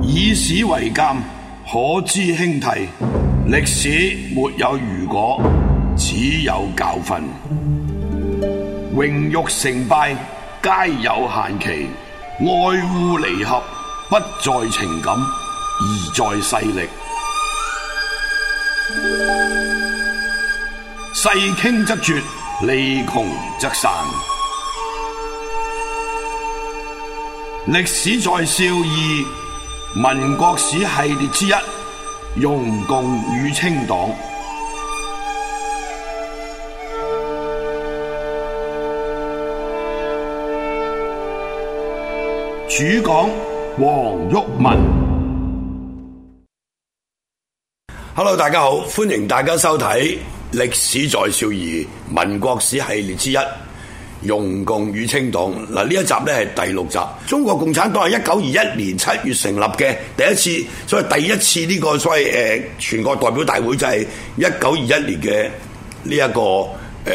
以史為鑑，可知興替。歷史沒有如果，只有教訓。榮辱成敗皆有限期，愛惡離合不在情感，而在勢力。勢傾則絕，利窮則散。歷史在笑二，民國史系列之一，容共與清黨。主講黃毓民。Hello， 大家好，歡迎大家收睇歷史在笑二，民國史系列之一，容共與清黨。嗱，呢一集咧係第6集。中國共產黨係1921年7月成立嘅第一次，所謂第一次呢個所謂全國代表大會就係1921年嘅呢一個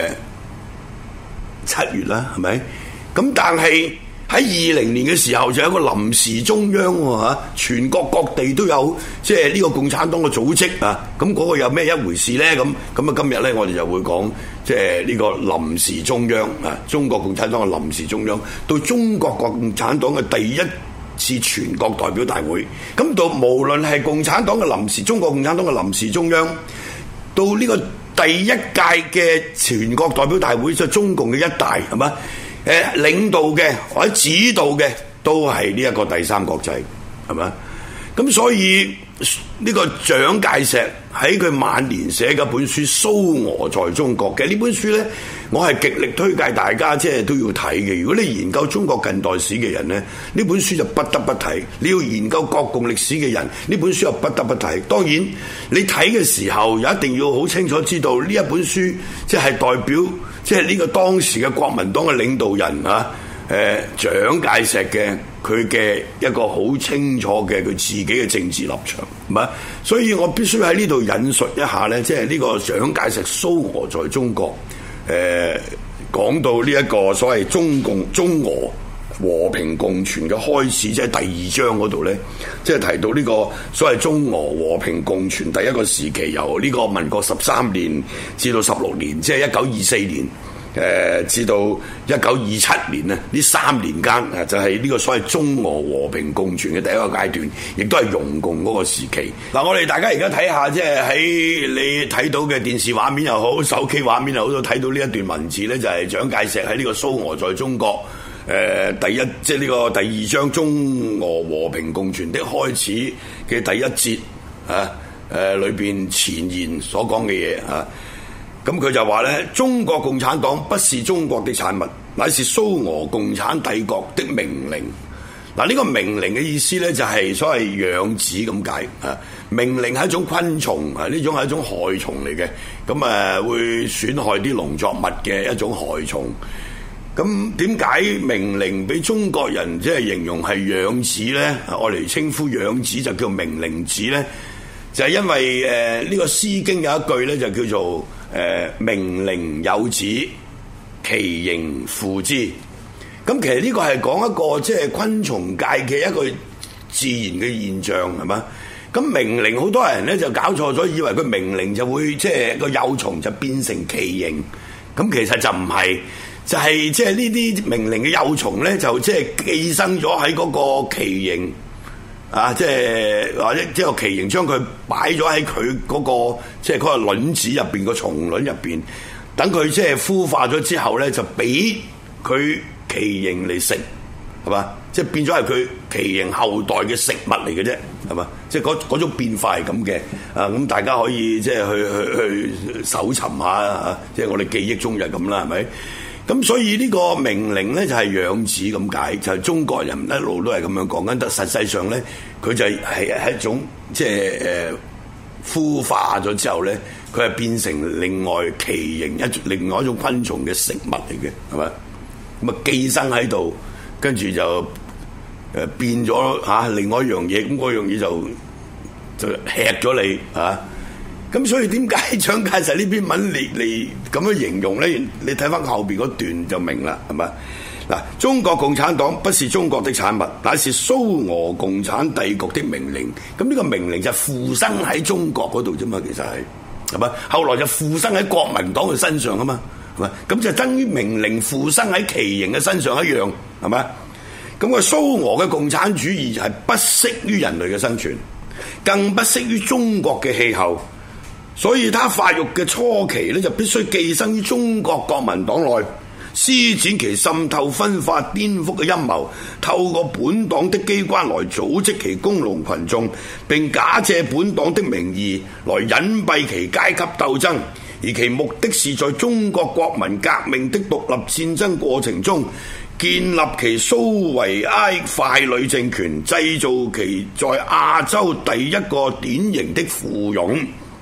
7月啦，係咪？咁但係喺20年嘅時候就有一個臨時中央喎，全國各地都有即係呢個共產黨嘅組織啊。咁嗰個有咩一回事咧？咁啊今日咧我哋就會講即係呢個臨時中央啊，中國共產黨嘅臨時中央到中國共產黨嘅第一次全國代表大會。咁到無論係共產黨嘅臨時中國共產黨嘅臨時中央，到呢個第一屆嘅全國代表大會，就中共嘅一大係嘛？領導嘅或者指導嘅都係呢一個第三國際，係咪？咁所以呢個蔣介石喺佢晚年寫嘅本書《蘇俄在中國》嘅呢本書呢，我係極力推介大家即係都要睇嘅。如果你研究中國近代史嘅人呢，呢本書就不得不睇；你要研究國共歷史嘅人，呢本書又不得不睇。當然你睇嘅時候，又一定要好清楚知道呢一本書即係代表即係呢個當時嘅國民黨嘅領導人啊，蔣介石嘅佢嘅一個好清楚嘅佢自己嘅政治立場，係咪？所以我必須喺呢度引述一下咧，即係呢個蔣介石蘇俄在中國，講到呢一個所謂中俄和平共存嘅開始，即係第2章嗰度咧，即係提到呢個所謂中俄和平共存第一個時期，由呢個民國13年至到16年，即係1924年。至到1927年啊，呢3年間啊，就係呢個所謂中俄和平共存嘅第一個階段，亦都係容共嗰個時期。嗱，我哋大家而家睇下，即係喺你睇到嘅電視畫面又好，手機畫面又好，都睇到呢一段文字咧，就係蔣介石喺呢個蘇俄在中國即係呢個第2章中俄和平共存的開始嘅第1節啊，裏邊前言所講嘅嘢啊。咁佢就話咧，中國共產黨不是中國的產物，乃是蘇俄共產帝國的命令。嗱，呢個命令嘅意思咧，就係所謂養子咁解啊。命令係一種昆蟲啊，呢種係一種害蟲嚟嘅，咁會損害啲農作物嘅一種害蟲。咁點解命令俾中國人即係形容係養子咧？我嚟稱呼養子就叫命令子咧，就係因為呢個《詩經》有一句咧，就叫做命令有子，其形父之。咁其實呢個係講一個即係昆蟲界嘅一個自然嘅現象，係嘛？咁命令好多人咧就搞錯咗，以為佢命令就會即係個幼蟲就變成奇形。咁其實就唔係，就係即係呢啲命令嘅幼蟲咧，就即係寄生咗喺嗰個奇形。啊，即係或者即係個奇形將佢擺咗喺佢嗰個即係嗰個卵子入邊個蟲卵入邊，等佢即係孵化咗之後咧，就俾佢奇形嚟食，係嘛？即係變咗係佢奇形後代嘅食物嚟嘅啫，係嘛？即係嗰種變化係咁嘅。啊，咁大家可以即係去搜尋下啊，即係我哋記憶中就係咁啦，係咪？咁所以呢個命令咧就係養子咁解，就係中國人一路都係咁樣講緊，但實際上咧佢就係一種即係孵化咗之後咧，佢係變成另外奇形另外一種昆蟲嘅食物嚟嘅，係咪？咁啊寄生喺度，跟住就變咗另外一樣嘢，咁嗰樣嘢就吃咗你啊！咁所以點解蔣介石呢篇文嚟咁樣形容咧？你睇翻後邊嗰段就明啦，係嘛？ 嗱，中國共產黨不是中國的產物，乃是蘇俄共產帝國的命令。咁呢個命令就附生喺中國嗰度啫嘛，其實係咪？後來就附生喺國民黨嘅身上啊嘛，係咪？咁就等於命令附生喺旗形嘅身上一樣，係咪？咁個蘇俄嘅共產主義係不適於人類嘅生存，更不適於中國嘅氣候，所以他發育嘅初期咧就必須寄生於中國國民黨內，施展其滲透、分化、顛覆嘅陰謀，透過本黨的機關來組織其工農群眾，並假借本黨的名義來隱蔽其階級鬥爭，而其目的是在中國國民革命的獨立戰爭過程中，建立其蘇維埃傀儡政權，製造其在亞洲第一個典型的附庸。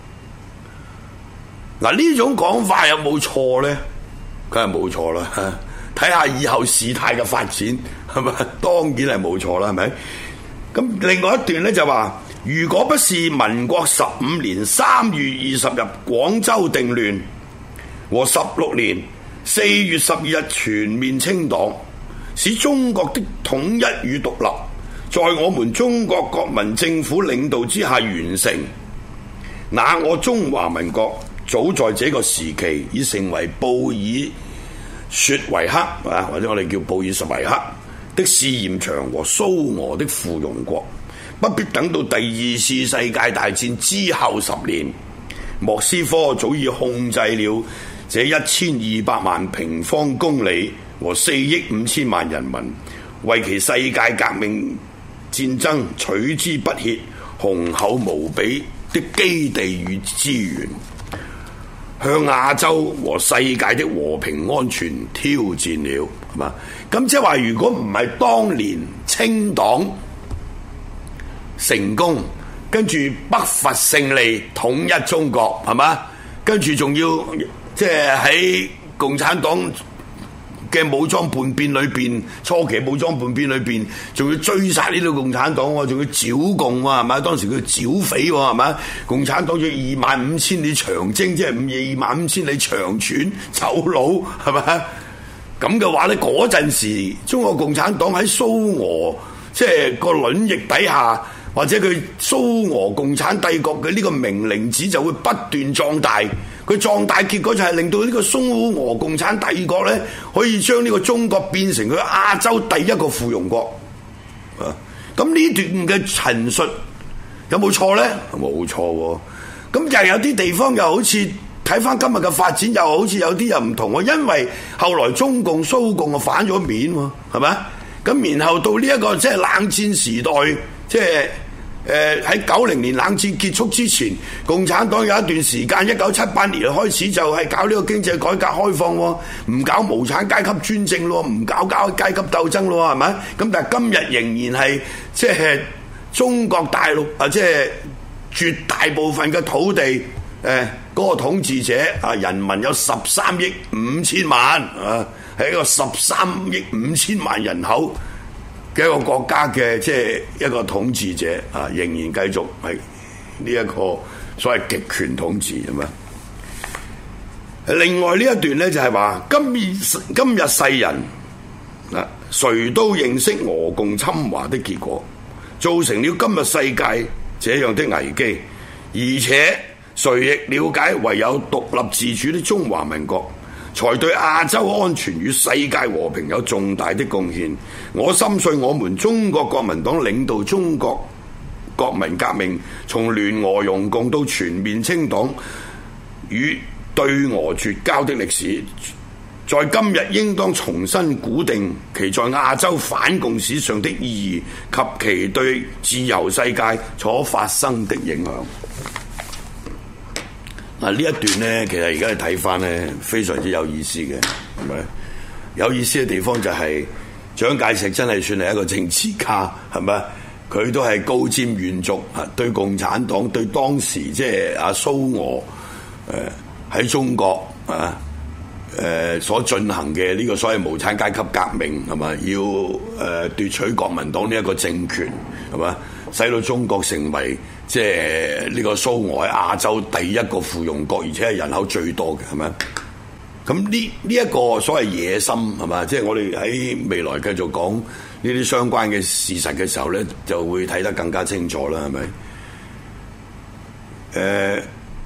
嗱，呢種講法有冇錯呢？梗係冇錯啦，睇下以後事態嘅發展係咪？當然係冇錯啦，係咪？咁另外一段咧就話，如果不是民國15年3月20日廣州定亂和16年4月12日全面清黨，使中國的統一與獨立在我們中國國民政府領導之下完成，那我中華民國早在這個時期已成為布爾雪維克啊，或者我哋叫布爾什維克的試驗場和蘇俄的附庸國，不必等到第二次世界大戰之後10年，莫斯科早已控制了這1200萬平方公里和4億5千萬人民，為其世界革命戰爭取之不竭、雄厚無比的基地與資源，向亞洲和世界的和平安全挑戰了，係嘛？咁即係話，如果唔係當年清黨成功，跟住北伐勝利統一中國，係嘛？跟住仲要即係喺共產黨嘅武裝叛變裏邊，初期武裝叛變裏邊，仲要追殺呢個共產黨喎，仲要剿共喎，係咪？當時佢剿匪喎，係咪？共產黨要25000里長征，即係25000里長竄走佬，係咪？咁嘅話咧，嗰陣時中國共產黨喺蘇俄即係個卵翼底下，或者佢蘇俄共產帝國嘅呢個名令子就會不斷壯大。佢壯大結果就係令到呢個蘇俄共產帝國咧，可以將呢個中國變成佢亞洲第一個附庸國。咁呢段嘅陳述有冇錯咧？冇錯喎。咁又有啲地方又好似睇翻今日嘅發展，又好似有啲又唔同喎。因為後來中共、蘇共啊反咗面喎，係咪？咁然後到呢一個即係冷戰時代，即係。喺90年冷戰結束之前，共產黨有一段時間1978年開始就係搞呢個經濟改革開放喎，唔搞無產階級專政咯，唔搞階級鬥爭咯，係咪？咁但係今日仍然係即係中國大陸啊，即係絕大部分嘅土地嗰個統治者啊，人民有13億5千萬啊，係一個13億5千萬人口嘅一個國家嘅即係一個統治者啊，仍然繼續係呢一個所謂極權統治咁啊。另外呢一段咧就係話，今日世人啊，誰都認識俄共侵華的結果，造成了今日世界這樣的危機，而且誰亦了解唯有獨立自主的中華民國才對亞洲安全與世界和平有重大的貢獻。我深信我們中國國民黨領導中國國民革命，從聯俄容共到全面清黨與對俄絕交的歷史，在今日應當重新估定其在亞洲反共史上的意義及其對自由世界所發生的影響。嗱，呢一段呢，其實而家你睇翻呢，非常之有意思嘅，係咪？有意思嘅地方就係蔣介石真係算係一個政治家，係咪？佢都係高瞻遠矚，對共產黨、對當時即係阿蘇俄喺中國所進行嘅呢個所謂無產階級革命，係咪？要奪取國民黨呢一個政權，係咪？使到中國成為即係呢個蘇俄喺亞洲第一個附庸國，而且係人口最多嘅，係咪？ 咁呢一個所謂野心係嘛？即係我哋喺未來繼續講呢啲相關嘅事實嘅時候咧，就會睇得更加清楚啦，係咪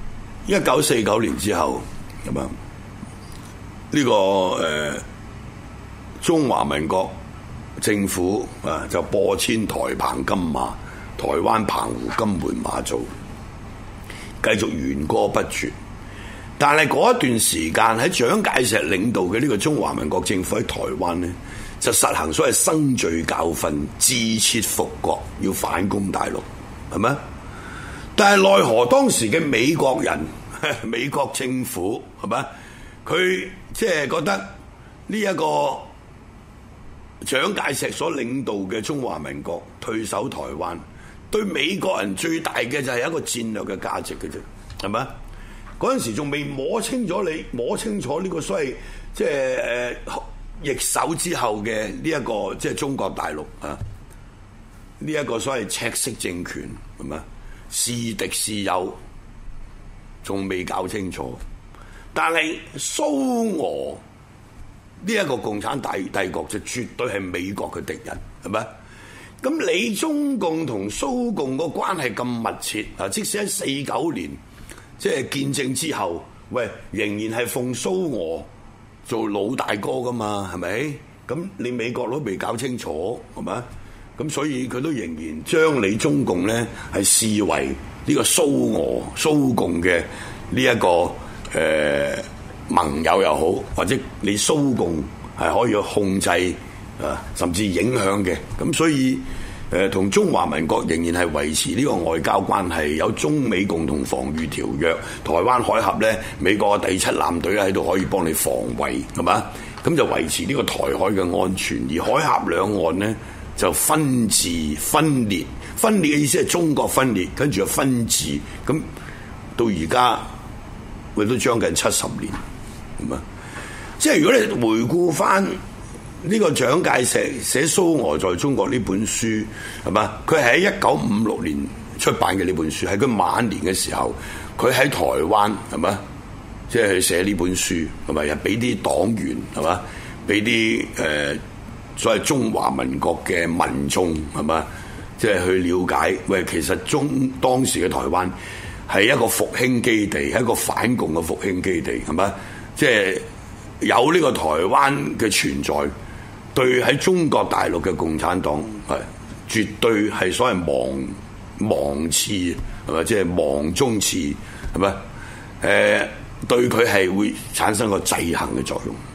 ？1949年之後咁啊，呢個中華民國政府啊就播遷台澎金馬、台灣澎湖、金門、馬祖，繼續弦歌不絕。但係嗰一段時間喺蔣介石領導嘅呢個中華民國政府喺台灣呢，就實行所謂生罪教訓、自設復國，要反攻大陸，係咪？但係奈何當時嘅美國人、美國政府係咪？佢即係覺得呢一個蔣介石所領導嘅中華民國退守台灣，對美國人最大嘅就係一個戰略嘅價值嘅啫，係咪？嗰陣時仲未摸清楚呢個所謂即係易手之後嘅呢一個即係中國大陸啊，呢一個所謂赤色政權係咪？是敵是友，仲未搞清楚。但係蘇俄呢一個共產帝國就絕對係美國嘅敵人，係咪？咁你中共同蘇共個關係咁密切啊，即使喺49年即係建政之後，喂，仍然係奉蘇俄做老大哥噶嘛，係咪？咁你美國都未搞清楚，係咪？咁所以佢都仍然將你中共咧係視為呢個蘇共嘅呢一個盟友又好，或者你蘇共係可以控制啊，甚至影響嘅。咁所以同中華民國仍然係維持呢個外交關係，有中美共同防禦條約，台灣海峽咧，美國嘅第7艦隊喺度可以幫你防衛，係嘛？咁就維持呢個台海嘅安全，而海峽兩岸咧就分治分裂。分裂嘅意思係中國分裂，跟住就分治。咁到而家佢都將近70年，係嘛？即係如果你回顧翻呢個蔣介石寫《蘇俄在中國》呢本書，係嘛？佢係喺1956年出版嘅呢本書，喺佢晚年嘅時候，佢喺台灣，係嘛？即係去寫呢本書，係咪？又俾啲黨員，係嘛？俾啲所謂中華民國嘅民眾，係嘛？即係去了解，喂，其實當時嘅台灣係一個復興基地，係一個反共嘅復興基地，係嘛？即係有呢個台灣嘅存在，對喺中國大陸嘅共產黨係絕對係所謂芒刺，係咪？即係芒中刺，係咪？對佢係會產生個制衡嘅作用。